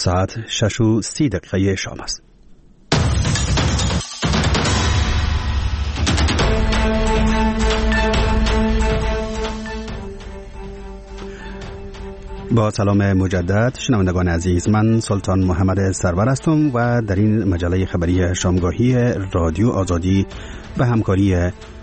ساعت 6:30 شام است. با سلام مجدد شنوندگان عزیز، من سلطان محمد سرور هستم و در این مجله خبری شامگاهی رادیو آزادی به همکاری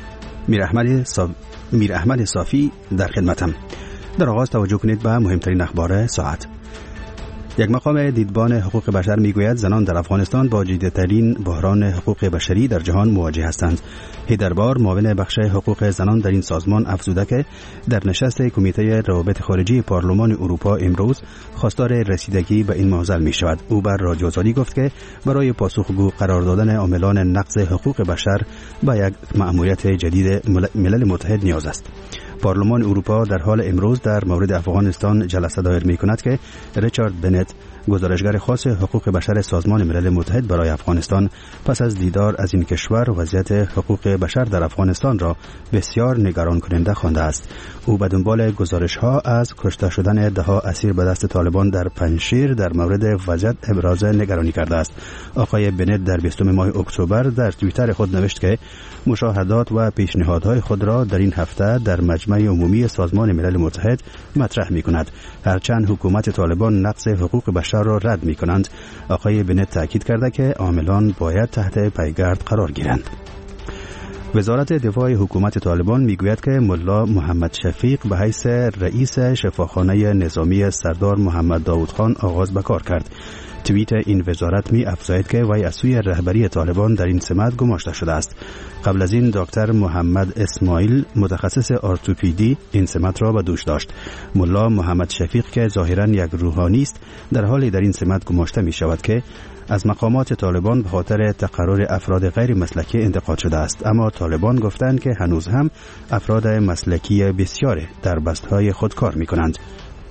میر احمد صافی در خدمتم. در آغاز توجه کنید به مهمترین اخبار ساعت. یک مقام دیدبان حقوق بشر میگوید زنان در افغانستان با جدی‌ترین بحران حقوق بشری در جهان مواجه هستند. هیدربار معاون بخش حقوق زنان در این سازمان افزوده که در نشست کمیته روابط خارجی پارلمان اروپا امروز خواستار رسیدگی به این معضل می شود. او بر رادیو آزادی گفت که برای پاسخگو قرار دادن عاملان نقض حقوق بشر به یک مأموریت جدید ملل متحد نیاز است. پارلمان اروپا در حال امروز در مورد افغانستان جلسه دایر می کند که ریچارد بنت، گزارشگر خاص حقوق بشر سازمان ملل متحد برای افغانستان، پس از دیدار از این کشور وضعیت حقوق بشر در افغانستان را بسیار نگران کننده خوانده است. او به دنبال گزارش‌ها از کشته شدن ده‌ها اسیر به دست طالبان در پنجشیر در مورد وضعیت ابراز نگرانی کرده است. آقای بنت در 20 ماه اکتبر در توییتر خود نوشت که مشاهدات و پیشنهادهای خود را در این هفته در مجمع عمومی سازمان ملل متحد مطرح می‌کند. هرچند حکومت طالبان نقض حقوق بشر را رد می‌کنند، آقای بنت تاکید کرده که عاملان باید تحت پیگرد قرار گیرند. وزارت دفاع حکومت طالبان میگوید که ملا محمد شفیق به حیث رئیس شفاخانه نظامی سردار محمد داود خان آغاز به کار کرد. توییت این وزارت می افزاید که وی از سوی رهبری طالبان در این سمت گماشته شده است. قبل از این دکتر محمد اسماعیل، متخصص ارتوپدی، این سمت را به دوش داشت. ملا محمد شفیق که ظاهرا یک روحانی است، در حالی در این سمت گماشته می شود که از مقامات طالبان به خاطر تقرر افراد غیر مسلکی انتقاد شده است. اما طالبان گفتند که هنوز هم افراد مسلکی بسیاری در بستهای خود کار می کنند.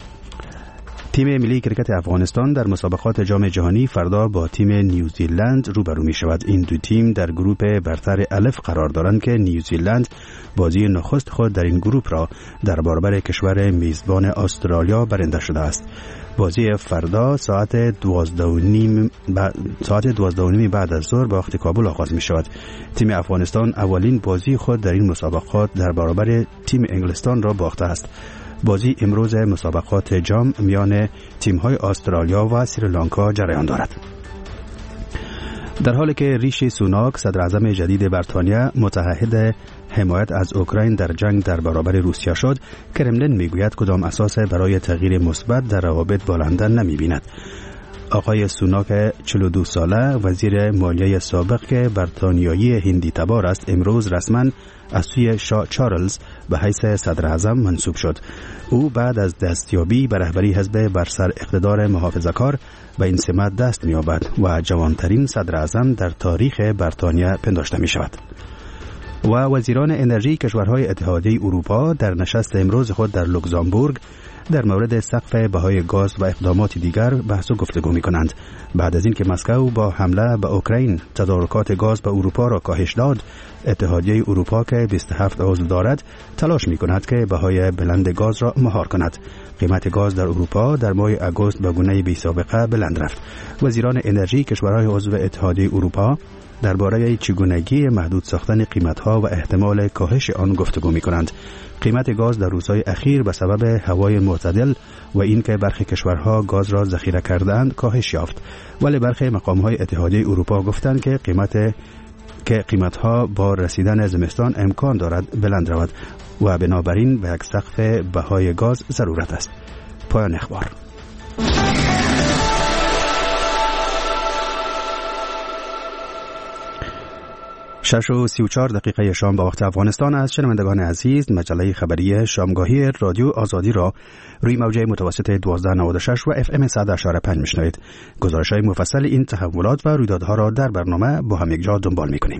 تیم ملی کرکت افغانستان در مسابقات جام جهانی فردا با تیم نیوزیلند روبرو می شود. این دو تیم در گروپ برتر الف قرار دارند که نیوزیلند بازی نخست خود در این گروپ را در برابر کشور میزبان استرالیا برنده شده است. بازی فردا ساعت 12:30 بعد از ظهر با وقت کابل آغاز می شود. تیم افغانستان اولین بازی خود در این مسابقات در برابر تیم انگلستان را باخته است. بازی امروز مسابقات جام میان تیم‌های استرالیا و سریلانکا جریان دارد. در حالی که ریشی سوناک، صدر اعظم جدید بریتانیا، متعهد حمایت از اوکراین در جنگ در برابر روسیه شد، کرملین میگوید کدام اساس برای تغییر مثبت در روابط با لندن نمی‌بیند. آقای سوناک 42 ساله، وزیر مالیه سابق که بریتانیایی هندی تبار است، امروز رسما از سوی شاه چارلز به حیث صدر اعظم منصوب شد. او بعد از دستیابی به رهبری حزب بر سر اقتدار محافظه‌کار به این سمت دست می‌یابد و جوانترین صدر اعظم در تاریخ بریتانیا پنداشته می شود. و وزیران انرژی کشورهای اتحادیه اروپا در نشست امروز خود در لوکزامبورگ در مورد سقف بهای گاز و اقدامات دیگر بحث و گفتگو می‌کنند. بعد از اینکه مسکو با حمله به اوکراین تدارکات گاز به اروپا را کاهش داد، اتحادیه اروپا که 27 عضو دارد تلاش می‌کند که بهای بلند گاز را مهار کند. قیمت گاز در اروپا در ماه آگوست به گونه بی‌سابقه بلند رفت. وزیران انرژی کشورهای عضو اتحادیه اروپا درباره چگونگی محدود ساختن قیمت‌ها و احتمال کاهش آن گفتگو می‌کنند. قیمت گاز در روزهای اخیر به سبب هوای معتدل و اینکه برخی کشورها گاز را ذخیره کرده‌اند کاهش یافت، ولی برخی مقام‌های اتحادیه اروپا گفتند که قیمت‌ها با رسیدن زمستان امکان دارد بلند رود و بنابراین به یک سقف بهای گاز ضرورت است. پایان اخبار. 6:34 شام به وقت افغانستان است. شنوندگان عزیز، مجله خبری شامگاهی رادیو آزادی را روی موجه متوسط 1296 و FM 100.5 میشنوید. گزارش‌های مفصل این تحولات و رویدادها را در برنامه با هم یکجا دنبال می‌کنیم.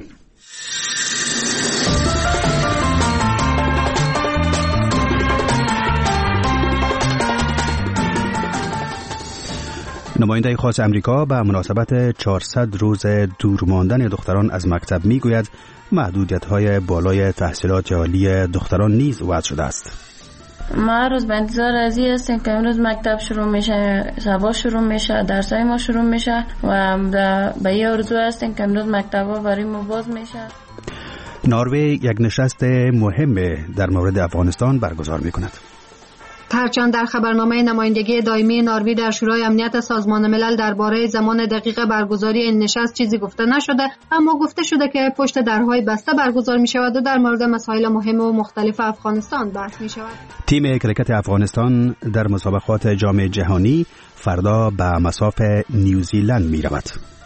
نماینده خاص امریکا به مناسبت 400 روز دور ماندن دختران از مکتب میگوید محدودیت‌های بالای تحصیلات عالی دختران نیز وضع شده است. ما روز به انتظار از این هستیم که امروز مکتب شروع میشه، سبا شروع میشه، درسای ما شروع میشه و به این آرزو هستیم که امروز مکتب‌ها برای ما باز میشه. نروژ یک نشست مهم در مورد افغانستان برگزار میکند. هرچند در خبرنامه نمایندگی دائمی نروژ در شورای امنیت سازمان ملل درباره زمان دقیق برگزاری این نشست چیزی گفته نشده، اما گفته شده که پشت درهای بسته برگزار می شود و در مورد مسائل مهم و مختلف افغانستان بحث می شود. تیم کرکت افغانستان در مسابقات جام جهانی فردا به مصاف نیوزیلند می رود.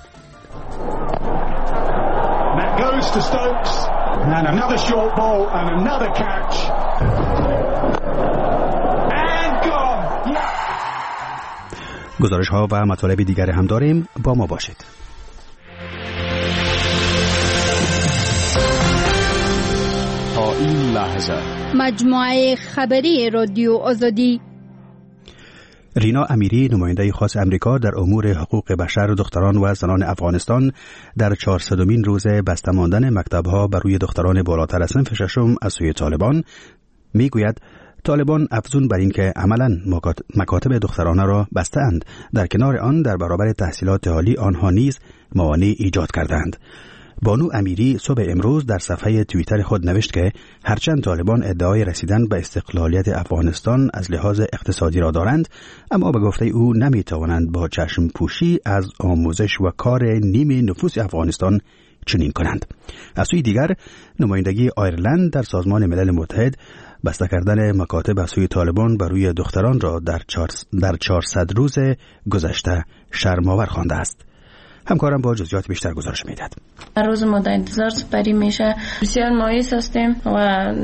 گزارش ها و مطالب دیگر هم داریم، با ما باشید. تا این لحظه مجموعه خبری رادیو آزادی. رینا امیری، نماینده خاص امریکا در امور حقوق بشر، دختران و زنان افغانستان، در 400مین روز بسته ماندن مکتب‌ها بر روی دختران بالاتر از صنف ششم از سوی طالبان میگوید طالبان افزون بر این که عملاً مکاتب دخترانه را بسته‌اند، در کنار آن در برابر تحصیلات عالی آنها نیز موانع ایجاد کردند. بانو امیری صبح امروز در صفحه توییتر خود نوشت که هرچند طالبان ادعای رسیدن به استقلالیت افغانستان از لحاظ اقتصادی را دارند، اما به گفته او نمیتوانند با چشم پوشی از آموزش و کار نیم نفوس افغانستان چنین کنند. از سوی دیگر نمایندگی آیرلند در سازمان ملل متحد بسته کردن مکاتب از سوی طالبان بر روی دختران را در 400 روز گذشته شرم‌آور خوانده است. همکارم با جزئیات بیشتر گزارش می‌دهد. هر روز ما در انتظار سپری میشه، بسیار مایوس هستیم و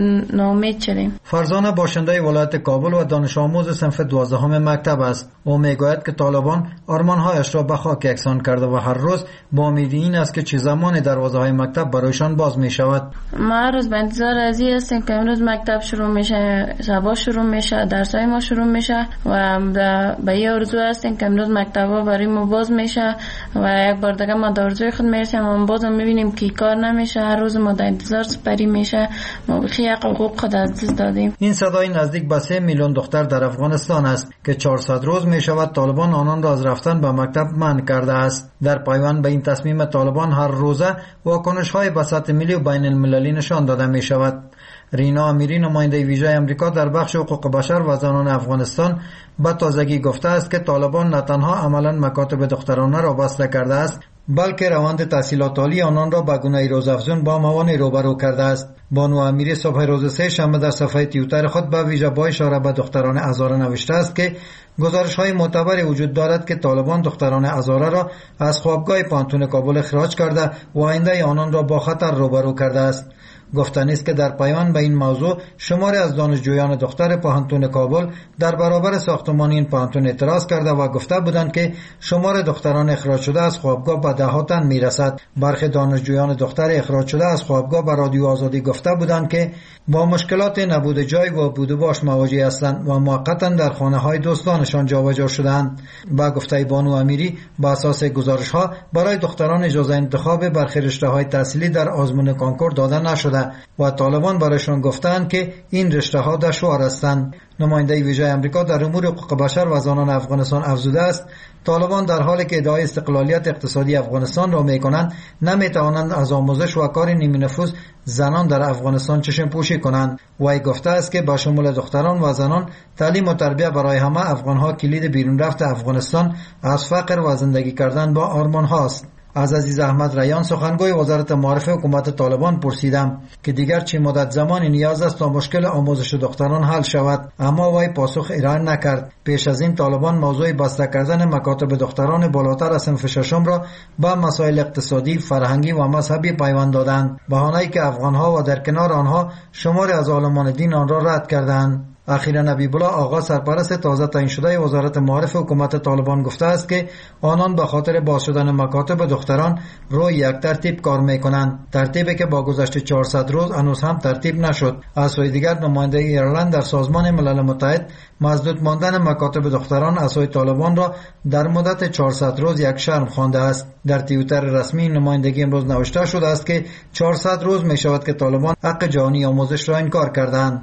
ناامید شدیم. فرزانه باشنده ولایت کابل و دانش آموز صنف 12 مکتب است. او میگوید که طالبان آرمان‌هایش را به خاک یکسان کرده و هر روز با امید این است که چه زمان دروازه‌های مکتب برایشان باز می‌شود. ما هر روز به انتظار از این هستیم که امروز مکتب شروع میشه، سبا شروع میشه، درسای ما شروع میشه و به این آرزو هستیم که امروز مکتب‌ها برای ما باز میشه و یک بار دیگه ما در آرزوی خود میرسیم، اما بازم میبینیم که کار نمیشه. هر روز ما در انتظار سپری میشه، ما بخی حقوق خود از دست دادیم. این صدای نزدیک به 3 میلیون دختر در افغانستان است که 400 روز میشود طالبان آنان را از رفتن به مکتب منع کرده است. در پایان به این تصمیم طالبان هر روزه واکنش‌های به سطح ملی و بین المللی نشان داده میشود. رینا امیری، نماینده ویژه امریکا در بخش حقوق بشر و زنان افغانستان، به تازگی گفته است که طالبان نه تنها عملاً مکاتب دخترانه را بسته کرده است، بلکه روند تحصیلات عالی آنان را به گونه روزافزون با موانع روبرو کرده است. بانو امیری صبح روز سه شنبه در صفحه توییتر خود به ویژه با اشاره به دختران هزاره نوشته است که گزارش‌های معتبری وجود دارد که طالبان دختران هزاره را از خوابگاه پانتون کابل اخراج کرده و آینده آنان را با خطر روبرو کرده است. گفتنی است که در پیام به این موضوع شماری از دانشجویان دختر پانتون کابل در برابر ساختمان این پانتون اعتراض کرده و گفته بودند که شمار دختران اخراج شده از خوابگاه به ده‌ها تن میرسد. برخی دانشجویان دختر اخراج شده از خوابگاه به رادیو آزادی گفته بودند که با مشکلات نبود جای و بود و باش مواجه هستند و موقتا در خانه‌های دوستانشان جابجا شدند. با گفته بانو امیری، با اساس گزارش‌ها برای دختران اجازه انتخاب برخی رشته‌های تحصیلی در آزمون کنکور داده نشده و طالبان برایشان گفتند که این رشته‌ها دشوار هستند. نماینده ویژه امریکا در امور حقوق بشر و زنان افغانستان افزوده است طالبان در حالی که ادعای استقلالیت اقتصادی افغانستان را می‌کنند نمی‌توانند از آموزش و کار نیمه نفوذ زنان در افغانستان چشم پوشی کنند. وی گفته است که با شمول دختران و زنان تعلیم و تربیت برای همه افغان‌ها کلید بیرون رفت افغانستان از فقر و زندگی کردن با آرمان هاست. از عزیز احمد ریان، سخنگوی وزارت معارف حکومت طالبان، پرسیدم که دیگر چه مدت زمانی نیاز است تا مشکل آموزش دختران حل شود، اما وی پاسخ ارائه نکرد. پیش از این طالبان موضوع بسته کردن مکاتب دختران بالاتر از صنف ششم را با مسائل اقتصادی، فرهنگی و مذهبی پیوند دادند، بهانه‌ای که افغان‌ها و در کنار آنها شماری از عالمان دین آن را رد کردند. اخیراً نبیب الله آقا، سرپرست تازه تعیین شده وزارت معارف حکومت طالبان، گفته است که آنان به خاطر باز شدن مکاتب دختران روی یک ترتیب کار می‌کنند، ترتیبی که با گذشت 400 روز هنوز هم ترتیب نشد. از سوی دیگر نماینده ایرلند در سازمان ملل متحد مسدود ماندن مکاتب دختران از سوی طالبان را در مدت 400 روز یک شرم خوانده است. در توییتر رسمی نمایندگی امروز نوشته شده است که 400 روز می شود که طالبان حق جهانی آموزش را انکار کردند.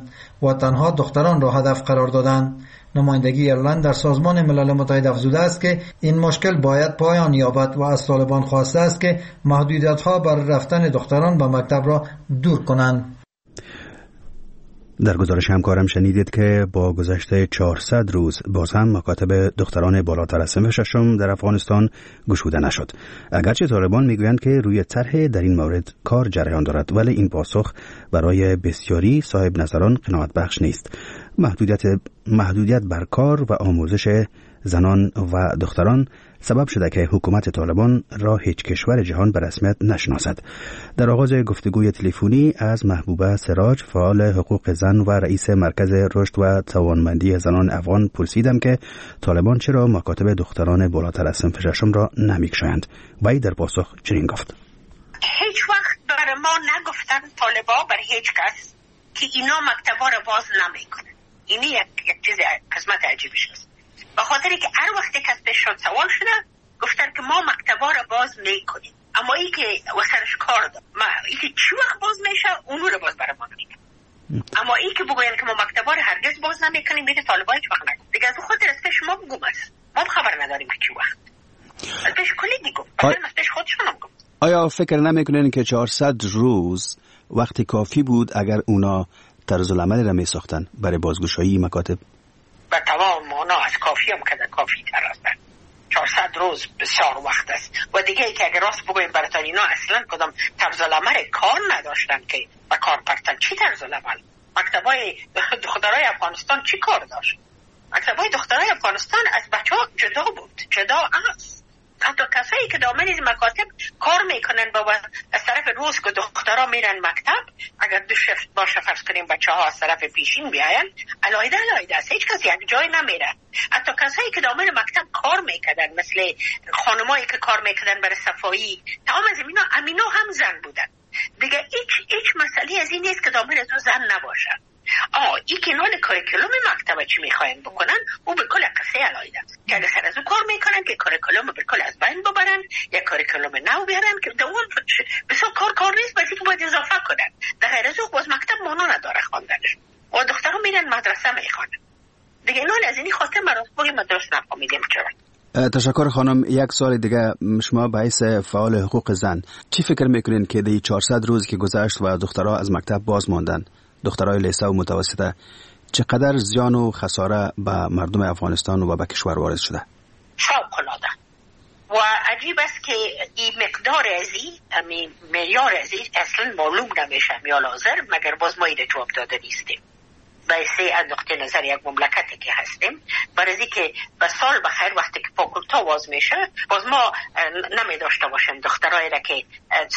و تنها دختران را هدف قرار دادند. نمایندگی ایرلند در سازمان ملل متحد افزوده است که این مشکل باید پایان یابد و از طالبان خواسته است که محدودیت‌ها بر رفتن دختران به مکتب را دور کنند. در گزارش همکارم شنیدید که با گذشت 400 روز باز هم مکاتب دختران بالاتر از صنف ششم در افغانستان گشوده نشد. اگرچه طالبان میگویند که روی طرح در این مورد کار جریان دارد، ولی این پاسخ برای بسیاری صاحب نظران قناعت بخش نیست. محدودیت بر کار و آموزش زنان و دختران سبب شده که حکومت طالبان را هیچ کشور جهان به رسمیت نشناسد. در آغاز گفتگوی تلفنی از محبوبه سراج، فعال حقوق زن و رئیس مرکز رشد و توانمندی زنان افغان، پرسیدم که طالبان چرا مکاتب دختران بالاتر از صنف ششم را نمی‌گشایند. وی در پاسخ چنین گفت: هیچ وقت برای ما نگفتن طالبان بر هیچ کس که اینا مکتبا را باز نمیکنن. اینی یک چیز قسمت عجیبش است. به خاطری که هر وقتی کس بهشون سوال شده گفتن که ما مکتبا را باز میکنیم، اما ای که وسرش کار دارد ای که چی وقت باز میشه اونو را باز برای ما نمیگن. اما ای که بگوین که ما مکتبا را هرگز باز نمیکنیم میگه طالبان هیچ وقت نگفت. دیگه از خاطر از پیش ما بگم است، ما خبر نداریم که چی وقت. از پیش کلی دیگم از پیش خودشون هم گفت. آیا فکر نمیکنین که 400 روز وقتی کافی بود اگر اونا طرز العمل را میساختن برای بازگشایی مکاتب؟ به تمام معنا از کافی هم که کافی تر است. 400 روز بسیار وقت است و دیگه ای که اگر راست بگویم براتون اینا اصلا کدام طرز العمل کار نداشتن که با کار پرتن. چی طرز العمل؟ مکتبای دخترای افغانستان چی کار داشت؟ مکتبای دخترای افغانستان از بچه‌ها جدا بود، جدا است. حتی کسایی که دامن این مکاتب کار میکنن با از طرف روز که دخترها میرن مکتب، اگر دو شفت باشه فرض کنیم بچه‌ها از طرف پیشین بیاین، علاوه است، هیچ کس یک جای نمیره. حتی کسایی که دامن مکتب کار میکردن مثل خانمایی که کار میکردن برای صفایی، تمام از امینا هم زن بودن. دیگه هیچ مسئله از این نیست که دامن از زن نباشه. این که نال کاریکولوم مکتب چی میخواین بکنن او به کل قصه علایده است که اگر سر از او کار میکنن که کاریکولوم به کل از بین ببرن یا کاریکولوم نو بیارن که دوام بسیار کار نیست، بس که باید اضافه کنن. در غیر از او باز مکتب مانا نداره خواندنش و دخترها میرن مدرسه میخوانن. دیگه نال از اینی خاطر مراسم بگی مدرسه نفهمیدیم چرا. تشکر خانم. یک سال دیگه شما به حیث فعال حقوق زن چی فکر میکنین که دی 400 روز که گذشت و دخترها از مکتب باز ماندن، دخترای لیسه و متوسطه، چقدر زیان و خساره به مردم افغانستان و به کشور وارد شده؟ فوق‌العاده. و عجیب است که این مقدار ازی، معیار ازی اصلا معلوم نمیشه میال حاضر، مگر باز ما ایده جواب داده نیستیم. بایسته از نقطه نظر یک مملکتی که هستیم، برای که به سال بخیر وقتی که فاکولتا باز میشه باز ما نمی داشته باشیم دخترایی را که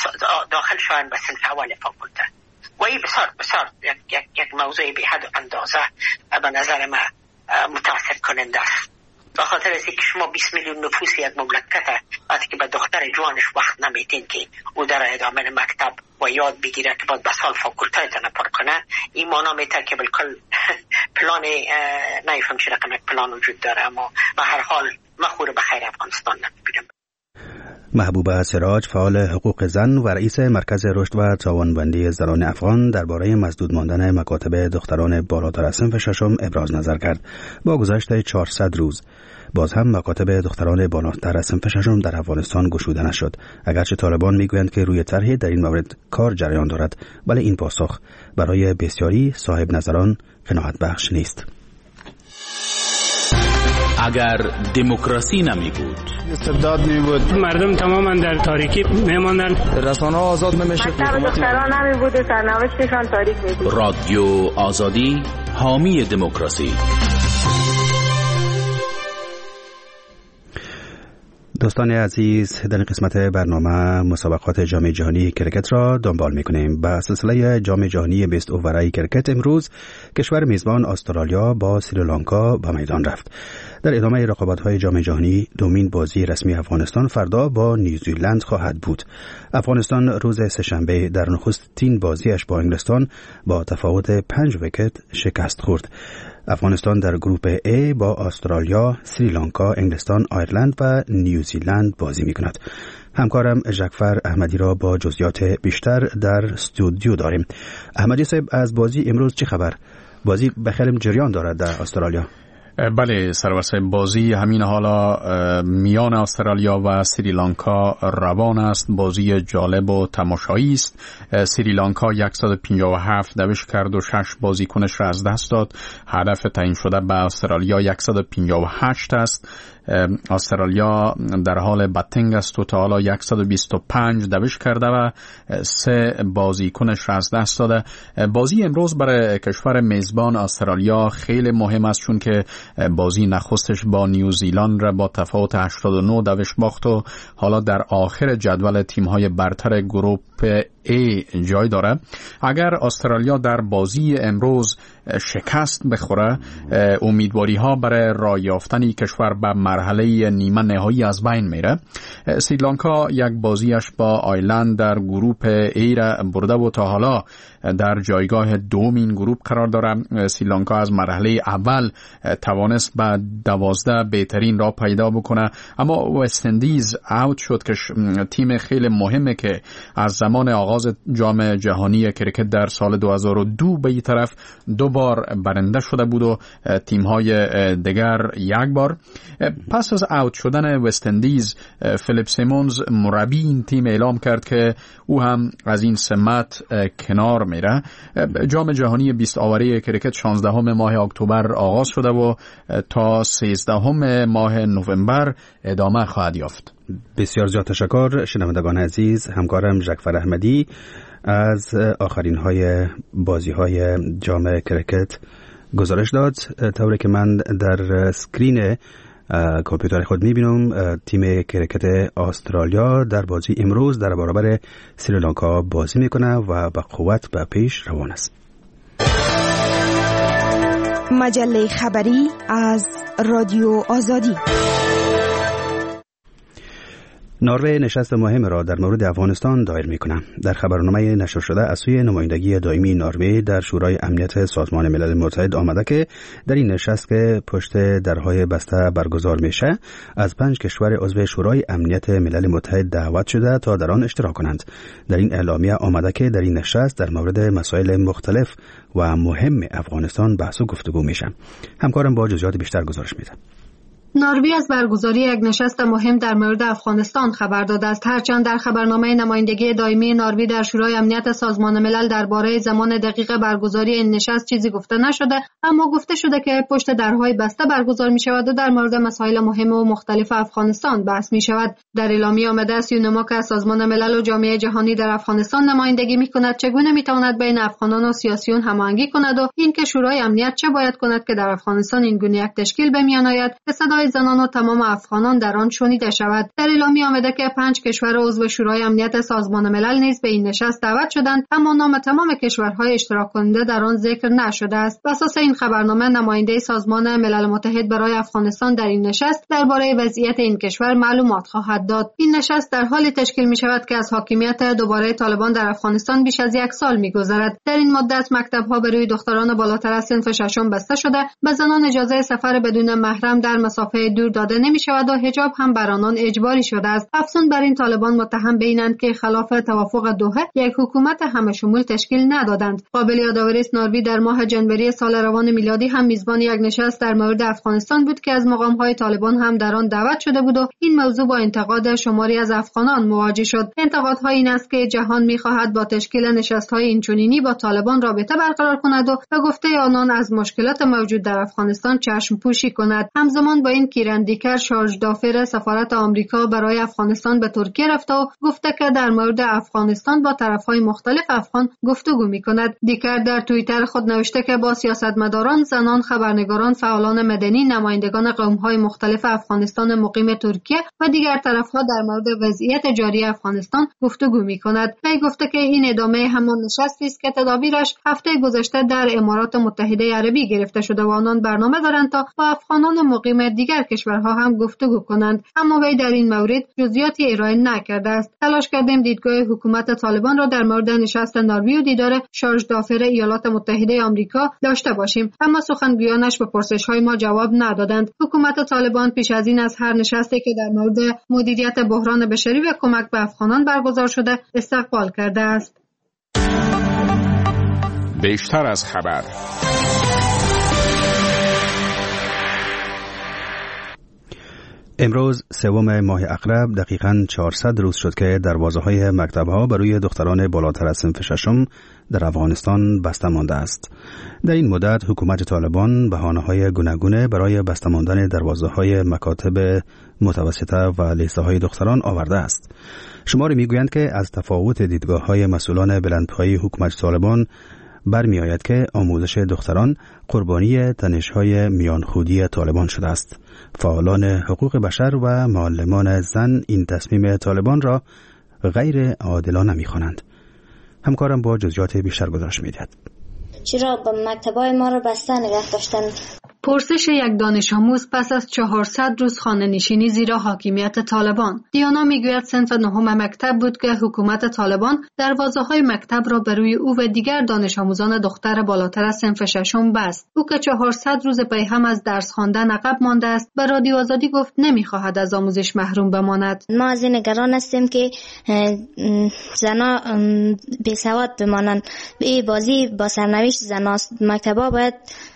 داخل شوند به صنف اول فاکولتا. و این بسیار یک موضوع به حد اندازه به نظر ما متاسف کننده است. به خاطر از اینکه شما 20 میلیون نفوس یک مملکت وقتی که به دختر جوانش وقت نمیدین که او در ادامه مکتب و یاد بگیره که باید به سال فاکولتای تنه پر کنه، این معنا میتر که بالکل پلان نمیفهم چه رقم پلان وجود داره. اما به هر حال مخور به خیر افغانستان نمیبینم. محبوبه سراج، فعال حقوق زن و رئیس مرکز رشد و توانمندی زنان افغان، درباره مسدود ماندن مکاتب دختران بالاتر از صنف ششم ابراز نظر کرد. با گذشت 400 روز باز هم مکاتب دختران بالاتر از صنف ششم در افغانستان گشوده نشد. اگرچه طالبان میگویند که روی طرح در این مورد کار جریان دارد، ولی این پاسخ برای بسیاری صاحب نظران قناعت بخش نیست. اگر دموکراسی نمی بود، استبداد می بود، مردم تماما در تاریکی می ماندن، رسانه آزاد نمیشه، دختران نمی بود، سرنوشتشان تاریک می بود. رادیو آزادی حامی دموکراسی. دوستان عزیز، در این قسمت برنامه مسابقات جام جهانی کرکت را دنبال می‌کنیم. با سلسله جام جهانی بیست اوورای کرکت امروز کشور میزبان استرالیا با سریلانکا به میدان رفت. در ادامه رقابت‌های جام جهانی دومین بازی رسمی افغانستان فردا با نیوزیلند خواهد بود. افغانستان روز سه‌شنبه در نخستین بازیش با انگلستان با تفاوت 5 ویکت شکست خورد. افغانستان در گروپ A با استرالیا، سریلانکا، انگلستان، آیرلند و نیوزیلند بازی می‌کند. همکارم جعفر احمدی را با جزئیات بیشتر در استودیو داریم. احمدی صاحب، از بازی امروز چه خبر؟ بازی بخیر جریان دارد در استرالیا. بله سرورسه، بازی همین حالا میان استرالیا و سریلانکا روان است. بازی جالب و تماشایی است. سریلانکا 157 دوش کرد و 6 بازیکنش را از دست داد. هدف تعیین شده به استرالیا 158 است. استرالیا در حال بتنگ است و تا حالا 125 دوش کرده و 3 بازیکنش را از دست داده. بازی امروز برای کشور میزبان استرالیا خیلی مهم است، چون که بازی نخستش با نیوزیلند را با تفاوت 89 دوش باخت و حالا در آخر جدول تیم‌های برتر گروه A جای داره. اگر استرالیا در بازی امروز شکست بخوره، امیدواری ها برای راه یافتن کشور به مرحله نیمه نهایی از بین میره. سریلانکا یک بازیش با آیلند در گروه A را برده و تا حالا در جایگاه دوم این گروه قرار داره. سریلانکا از مرحله اول توانست به 12 بهترین را پیدا بکنه، اما وست اندیز اوت شد که تیم خیلی مهمه که از زمان آغاز جام جهانی کرکت در سال 2002 به این طرف 2 بار برنده شده بود و تیم‌های دیگر 1 بار. پس از اوت شدن وست اندیز، فیلیپ سیمونز مربی این تیم اعلام کرد که او هم از این سمت کنار میره. جام جهانی 20 آوره کرکت 16 ماه اکتبر آغاز شده و تا 13 ماه نوامبر ادامه خواهد یافت. بسیار زیاد تشکر شنوندگان عزیز. همکارم ژکفر احمدی از آخرین های بازی های جام کرکت گزارش داد. طوری که من در اسکرین کامپیوتر خود میبینم، تیم کرکت استرالیا در بازی امروز در برابر سریلانکا بازی میکنه و به قوت به پیش روان است. مجله خبری از رادیو آزادی. نروژ نشست مهم را در مورد افغانستان دایر می‌کند. در خبرنامه نشر شده از سوی نمایندگی دائمی نروژ در شورای امنیت سازمان ملل متحد آمده که در این نشست که پشت درهای بسته برگزار میشه، از 5 کشور عضو شورای امنیت ملل متحد دعوت شده تا در آن اشتراک کنند. در این اعلامیه آمده که در این نشست در مورد مسائل مختلف و مهم افغانستان بحث و گفتگو میشه. همکارم با جزئیات بیشتر گزارش میده. نروژ از برگزاری یک نشست مهم در مورد افغانستان خبر داده است. هرچند در خبرنامه نمایندگی دائمی نروژ در شورای امنیت سازمان ملل درباره زمان دقیق برگزاری این نشست چیزی گفته نشده، اما گفته شده که پشت درهای بسته برگزار می شود و در مورد مسائل مهم و مختلف افغانستان بحث می شود. در اعلامیه آمده است یونما که سازمان ملل و جامعه جهانی در افغانستان نمایندگی می کند چگونه می تواند بین افغانان و سیاسیون هماهنگی کند و اینکه شورای امنیت چه باید کند که در افغانستان این گونه یک تشکیل به میان آید که صدای زنان و تمام افغانان در آن شنیده شود. در اعلامیه آمده که 5 کشور عضو شورای امنیت سازمان ملل نیز به این نشست دعوت شدند، اما نام تمام کشورهای اشتراک کننده در آن ذکر نشده است. بر اساس این خبرنامه، نماینده سازمان ملل متحد برای افغانستان در این نشست درباره وضعیت این کشور معلومات خواهد داد. این نشست در حالی تشکیل می شود که از حاکمیت دوباره طالبان در افغانستان بیش از 1 سال می گذرد. در این مدت مکتب‌ها به روی دختران بالاتر از صنف 6 بسته شده، به زنان اجازه سفر بدون محرم در مسافه دور داده نمی شود و حجاب هم بر آنان اجباری شده است. افزون بر این، طالبان متهم به اینند که خلاف توافق دوحه یک حکومت همه شمول تشکیل ندادند. قابل یادآوری است نروژ در ماه جنوری سال روان میلادی هم میزبان یک نشست در مورد افغانستان بود که از مقام‌های طالبان هم در آن دعوت شده بود و این موضوع با انتقاد شماری از افغانان مواجه شد. انتقادها این است که جهان می‌خواهد با تشکیل نشست‌های اینچنینی با طالبان رابطه برقرار کند و به گفته آنان از مشکلات موجود در افغانستان چشم پوشی کند. همزمان با این کیرن دیکر، شارژ دافر سفارت آمریکا برای افغانستان به ترکیه رفته و گفته که در مورد افغانستان با طرف‌های مختلف افغان گفتگو می‌کند. دیکر در توییتر خود نوشته که با سیاستمداران، زنان، خبرنگاران، فعالان مدنی، نمایندگان قوم‌های مختلف افغانستان مقیم ترکیه و دیگر طرف‌ها در مورد وضعیت جاری افغانستان گفتگو می‌کند. وی گفته که این ادامه همان نشستی است که تدابیرش هفته گذشته در امارات متحده عربی گرفته شده و آنان برنامه دارند تا با افغانان مقیم دیگر کشورها هم گفتگو کنند، اما وی در این مورد جزئیاتی ارائه نکرده است. تلاش کردیم دیدگاه حکومت طالبان را در مورد نشست نروژ و دیدار شارژ دافر ایالات متحده آمریکا داشته باشیم، اما سخنگویانش به پرسش‌های ما جواب ندادند. حکومت طالبان پیش از این از هر نشستی که در مورد مدیریت بحران بشری و کمک به افغانان برگزار شده استقبال کرده است. بیشتر از خبر امروز سوم ماه اقرب دقیقاً 400 روز شد که دروازه‌های مکتب‌ها برای دختران بالاتر از صنف ششم در افغانستان بسته مانده است. در این مدت حکومت طالبان بهانه‌های گوناگون برای بسته ماندن دروازه‌های مکاتب متوسطه و لیسه‌های دختران آورده است. شماری می‌گویند که از تفاوت دیدگاه‌های مسئولان بلندپایه حکومت طالبان برمی آید که آموزش دختران قربانی تنش‌های میانخودی طالبان شده است. فعالان حقوق بشر و معلمان زن این تصمیم طالبان را غیر عادلانه می‌خوانند. همکارم با جزئیات بیشتر گزارش می‌دهد. چرا با مکتب‌های ما را بسته نگه داشتن؟ پرسش یک دانش آموز پس از 400 روز خانه نشینی زیر حاکمیت طالبان. دیانا میگوید صنف نهم مکتب بود که حکومت طالبان دروازه‌های مکتب را بر روی او و دیگر دانش آموزان دختر بالاتر از صنف ششم بست. او که 400 روز پی هم از درس خواندن عقب مانده است، به رادیو آزادی گفت نمی‌خواهد از آموزش محروم بماند. ما از این نگران هستیم که زنا بی‌سواد بمانند. به بازی با سرنوشت زناست. مکتب‌ها باید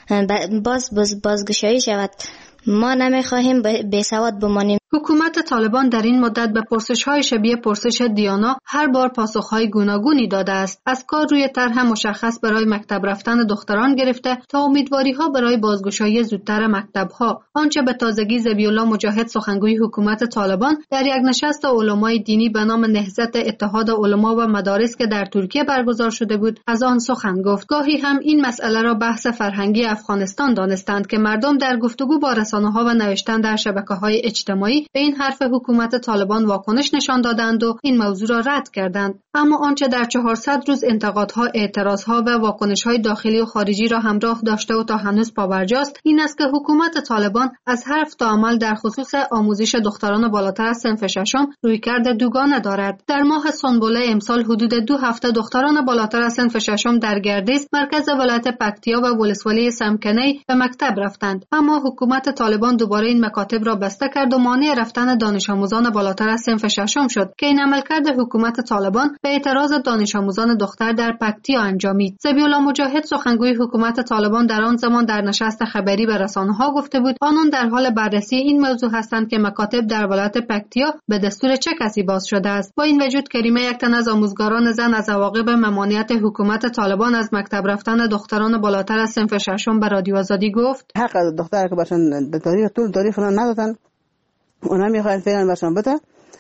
بازگشایی شود. ما نمیخواهیم بی‌سواد بمانیم. حکومت طالبان در این مدت به پرسش‌های شبیه پرسش دیانا هر بار پاسخ‌های گوناگونی داده است. از کار روی طرح مشخص برای مکتب رفتن دختران گرفته تا امیدواری‌ها برای بازگشایی زودتر مکتب‌ها. آنچه به تازگی ذبیح‌الله مجاهد سخنگوی حکومت طالبان در یک نشست علمای دینی به نام نهضت اتحاد علما و مدارس که در ترکیه برگزار شده بود از آن سخن گفت. گاهی هم این مسئله را بحث فرهنگی افغانستان دانستند که مردم در گفتگو با رسانه‌ها و نوشتن در شبکه‌های اجتماعی به این حرف حکومت طالبان واکنش نشان دادند و این موضوع را رد کردند. اما آنچه در 400 روز انتقادها، اعتراضها و واکنش‌های داخلی و خارجی را همراه داشته و تا هنوز پابرجاست این است که حکومت طالبان از حرف تا عمل در خصوص آموزش دختران بالاتر از صنف ششم رویکرد دوگانه دارد. در ماه سنبله امسال حدود 2 هفته دختران بالاتر از صنف ششم در گردیز، مرکز ولایت پکتیا و ولسوالی سمکنی به مکتب رفتند، اما حکومت طالبان دوباره این مکاتب را بسته کرد و مانع رفتن دانش آموزان بالاتر از صنف ششم شد که این عملکرد حکومت طالبان به اعتراض دانش آموزان دختر در پکتیا انجامید. ذبیح‌الله مجاهد سخنگوی حکومت طالبان در آن زمان در نشست خبری به رسانه‌ها گفته بود آنان در حال بررسی این موضوع هستند که مکاتب در ولایت پکتیا به دستور چه کسی باز شده است. با این وجود کریمه یک تن از آموزگاران زن از عواقب ممانعت حکومت طالبان از مکتب رفتن دختران بالاتر از صنف ششم به رادیو آزادی گفت حق دختر که باشن در تاریخ ندادن، اونا میخواین فعلا باشن بده،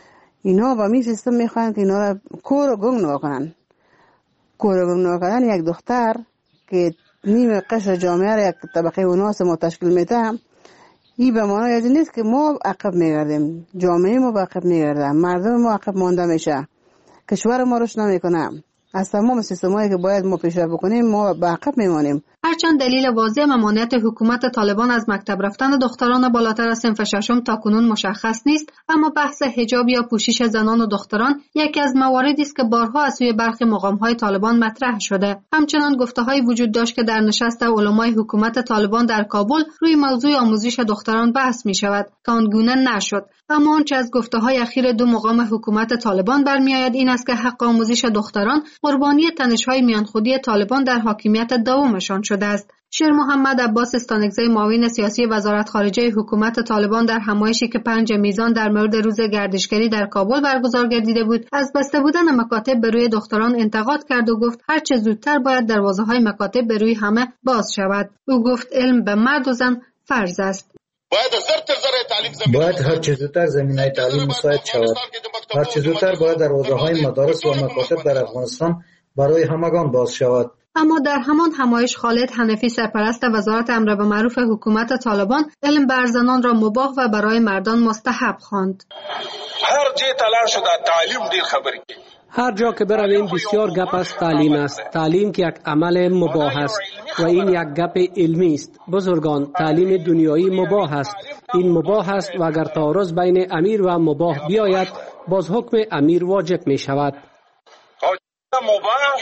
اینا با می سیستم میخواین که اینا را کور و گنگ نکنن. کور و گنگ نکنن یک دختر که نیم قشر جامعه را یک طبقه وناس ما تشکیل میده، این به معنی از این نیست که ما عقب میگردیم، جامعه ما عقب میگرده، مردم ما عقب مانده میشه، کشور ما روش نمیکنه. از تمام سیستمایی که باید ما پیشرفت بکنیم ما به عقب میمانیم. هرچند دلیل واضح ممانعت حکومت طالبان از مکتب رفتن دختران بالاتر از صنف ششم تاکنون مشخص نیست، اما بحث حجاب یا پوشش زنان و دختران یکی از مواردی است که بارها از سوی برخی مقام‌های طالبان مطرح شده. همچنان گفته‌هایی وجود داشت که در نشست علمای حکومت طالبان در کابل روی موضوع آموزش دختران بحث می‌شود که آنگونه نشد. اما آنچه از گفته‌های اخیر دو مقام حکومت طالبان برمی‌آید این است که حق آموزش دختران قربانی تنش‌های میانخودی طالبان در حاکمیت دومشان شده است. شیر محمد عباس استانکزی معاون سیاسی وزارت خارجه حکومت طالبان در همایشی که 5 میزان در مورد روز گردشگری در کابل برگزار گردیده بود از بسته بودن مکاتب به روی دختران انتقاد کرد و گفت هر چه زودتر باید دروازه‌های مکاتب به روی همه باز شود. او گفت علم به مرد و زن فرض است. باید هر چه زودتر زمینه تعلیم مساعد شود. هر چه زودتر باید دروازه‌های مدارس و مکاتب در افغانستان برای همگان باز شود. اما در همان همایش خالد حنفی سرپرست وزارت امر بالمعروف حکومت طالبان علم بر زنان را مباح و برای مردان مستحب خواند. هر جای تلاش شده تعلیم دیر خبری. هر جا که برویم بسیار گپ است تعلیم است. تعلیم که یک عمل مباح است و این یک گپ علمی است. بزرگان تعلیم دنیایی مباح است. این مباح است و اگر تعارض بین امیر و مباح بیاید باز حکم امیر واجب می شود. مباح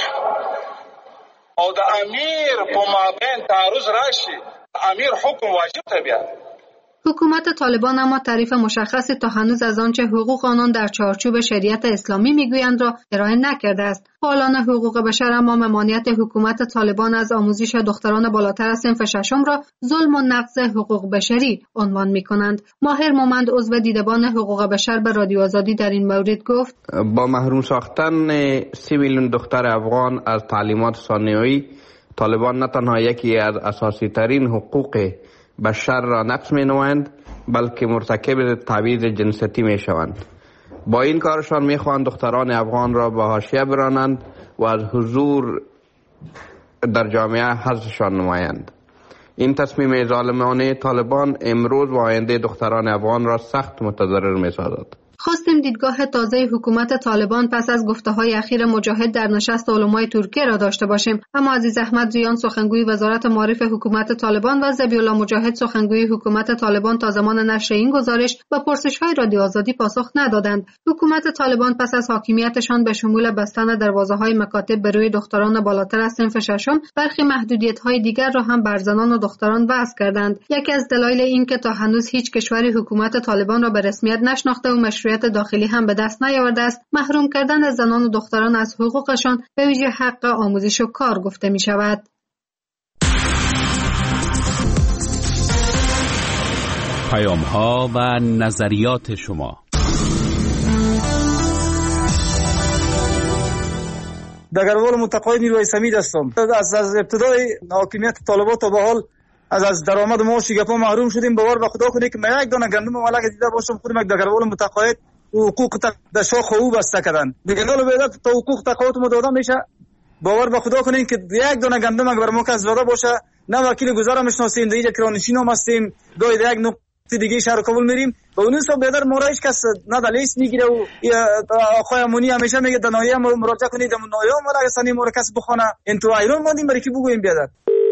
او د امیر په مابین تعارض راشي امیر حکم واجب ته بیا حکومت طالبان اما تعریف مشخصی تا هنوز از آنچه حقوق آنان در چارچوب شریعت اسلامی میگویند را ارائه نکرده است. فعالان حقوق بشر اما ممانعت حکومت طالبان از آموزش دختران بالاتر از صنف ششم را ظلم و نقض حقوق بشری عنوان می‌کنند. ماهر مومند عضو دیدبان حقوق بشر به رادیو آزادی در این مورد گفت: با محروم ساختن 3 میلیون دختر افغان از تعلیمات ثانویه، طالبان نه تنها یکی از اساسی ترین حقوق بشر را نقض می‌نمایند، بلکه مرتکب تبعیض جنسیتی می‌شوند. با این کارشان می‌خواهند دختران افغان را به حاشیه برانند و از حضور در جامعه حذفشان نمایند. این تصمیم ظالمانه طالبان امروز و آینده دختران افغان را سخت متضرر می‌سازد. خواستیم دیدگاه تازه حکومت طالبان پس از گفته‌های اخیر مجاهد در نشست علمای ترکیه را داشته باشیم، اما عزیز احمد ریان سخنگوی وزارت معارف حکومت طالبان و ذبیح‌الله مجاهد سخنگوی حکومت طالبان تا زمان نشر این گزارش به پرسش‌های رادیو آزادی پاسخ ندادند. حکومت طالبان پس از حاکمیتشان به شمول بستن دروازه‌های مکاتب به روی دختران بالاتر از صنف ششم، برخی محدودیت‌های دیگر را هم بر زنان و دختران وضع کردند. یکی از دلایل این که تا هنوز هیچ کشوری حکومت طالبان را به رسمیت نشناخته و داخلی هم به دست نیاورده است، محروم کردن زنان و دختران از حقوقشان به ویژه حق آموزش و کار گفته می شود. پیام‌ها و نظریات شما. دگروال متقاعد نیروی سمید هستم. از ابتدای حاکمیت طالبان تا به حال از درآمد ما شگفا محروم شدیم. باور به خدا کنید که من یک دانه گندم ملک دیده باشم خودم یک دگروال متقاعد حقوق در شاخ او بسته کردن. دیگه حالا بعد تا حقوق تقاعد ما داده میشه. باور به خدا کنید که یک دانه گندم اگر ما کس زاده باشه، نه وکیل گذار میشناسیم، دیگه کرانشین هم هستیم، گاهی یک نقطه دیگه شهر کابل میریم و اون حساب بدر ما را هیچ کس نه دلیس میگیره و آقای امونی همیشه میگه دنایه مراجعه کنید نایه ما را سنی ما را کس بخونه انتو ایران ماندیم برای کی بگویم بیادر.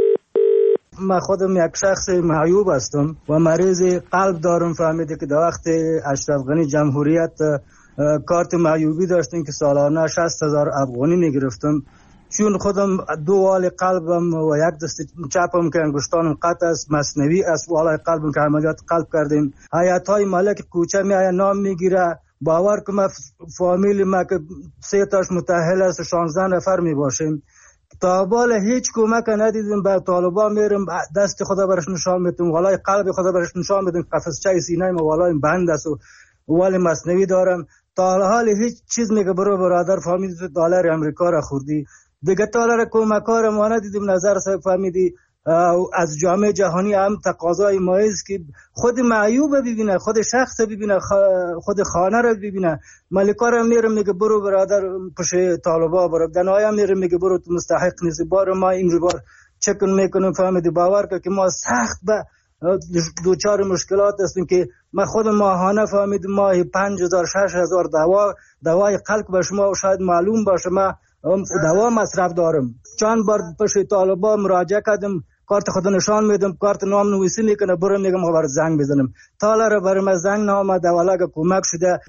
من خودم یک شخص معیوب هستم و مریض قلب دارم. فهمیده که در وقت اشرف غنی جمهوریت کارت معیوبی داشتیم که سالانه 60,000 افغانی میگرفتم. چون خودم 2 وال قلبم و یک دست چپم که انگشتانم قطع است، مصنوعی است، والای قلبم که عملیات قلب کردیم. حیاتای ملک کوچه میآید نام میگیره. باور که ما فامیل ما که 3 تاش متأهل است 16 نفر می باشیم. تا بالا هیچ کمک ندیدیم. به طالبان میرم دست خدا برش نشان میدم، والای قلب خدا برش نشان میدم، قفسچه سینه ما والای بند است و وال مصنوعی دارم. تا حال هیچ چیز میگه برادر فهمیدی دلار امریکا را خوردی دیگه. دلار کمکار ما ندیدیم. نظر صاحب فهمیدی از جامعه جهانی هم تقاضای ما است که خود معیوب ببینه، خود شخص ببینه، خود خانه رو ببینه. ملکا رو میرم میگه برو برادر پش طالبا برو، دنایا میرم میگه برو تو مستحق نیستی. بار ما این بار چکن میکنم. فهمیدی باور که ما سخت به دوچار مشکلات هستیم که ما خود ماهانه فهمیدیم ماهی 5,000 6,000 دوای قلب به شما شاید معلوم باشه ما دوا مصرف دارم. چند بار پش طالبا مراجعه کردم، کارت خود نشان میدم، کارت نام نویسی میکنه، برو میگم خبر زنگ بزنم. تالر برای من زنگ نامده ولی کمک شده.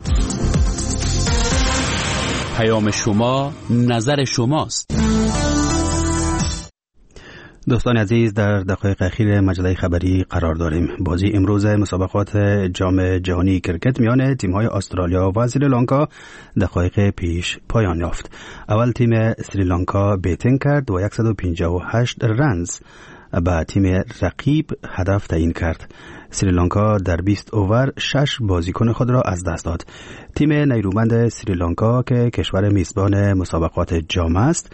پیام شما نظر شماست. دوستان عزیز، در دقایق اخیر مجله خبری قرار داریم. بازی امروز مسابقات جام جهانی کرکت میان تیم‌های استرالیا و سریلانکا دقایق پیش پایان یافت. اول تیم سریلانکا بیتینگ کرد و 158 رنز به تیم رقیب هدف تعیین کرد. سریلانکا در 20 اوور 6 بازیکن خود را از دست داد. تیم نیرومند سریلانکا که کشور میزبان مسابقات جام است،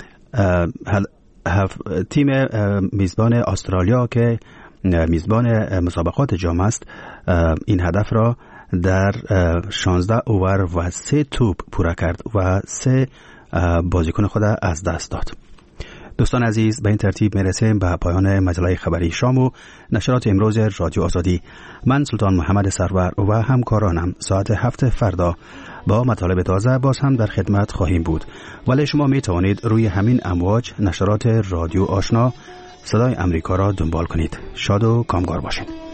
تیم میزبان استرالیا که میزبان مسابقات جام است، این هدف را در 16 اوور و 3 توپ پوره کرد و 3 بازیکن خود از دست داد. دوستان عزیز، به این ترتیب میرسیم به پایان مجله خبری شام و نشرات امروز رادیو آزادی. من سلطان محمد سرور و همکارانم ساعت 7 فردا با مطالب تازه باز هم در خدمت خواهیم بود. ولی شما می توانید روی همین امواج نشرات رادیو آشنا صدای امریکا را دنبال کنید. شاد و کامگار باشید.